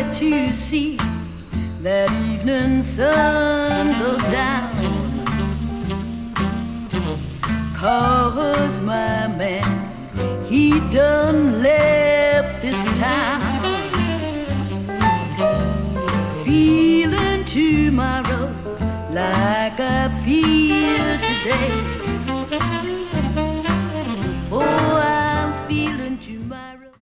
to see that evening sun go down, 'cause my man, he done left this town. Feeling tomorrow like I feel today,